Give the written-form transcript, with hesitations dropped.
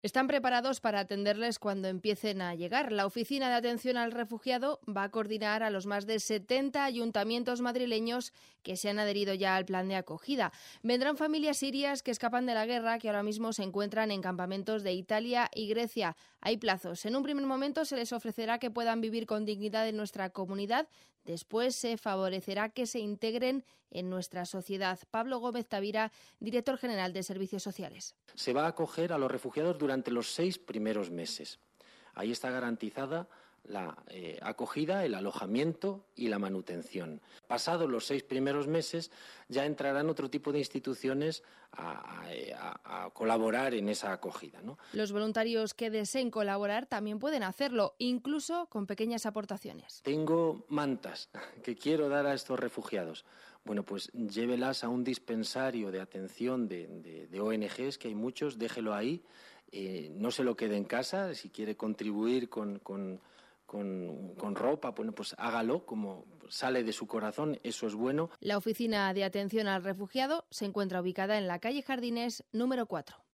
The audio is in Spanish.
Están preparados para atenderles cuando empiecen a llegar. La Oficina de Atención al Refugiado va a coordinar a los más de 70 ayuntamientos madrileños que se han adherido ya al plan de acogida. Vendrán familias sirias que escapan de la guerra, que ahora mismo se encuentran en campamentos de Italia y Grecia. Hay plazos. En un primer momento se les ofrecerá que puedan vivir con dignidad en nuestra comunidad. Después se favorecerá que se integren en nuestra sociedad. Pablo Gómez Tavira, director general de Servicios Sociales. Se va a acoger a los refugiados durante los 6 primeros meses. Ahí está garantizada la acogida, el alojamiento y la manutención. Pasados los 6 primeros meses ya entrarán otro tipo de instituciones a colaborar en esa acogida, ¿no? Los voluntarios que deseen colaborar también pueden hacerlo, incluso con pequeñas aportaciones. Tengo mantas que quiero dar a estos refugiados. Bueno, pues llévelas a un dispensario de atención de ONGs, que hay muchos, déjelo ahí, no se lo quede en casa. Si quiere contribuir con ropa, bueno, pues hágalo, como sale de su corazón, eso es bueno. La Oficina de Atención al Refugiado se encuentra ubicada en la calle Jardines número 4.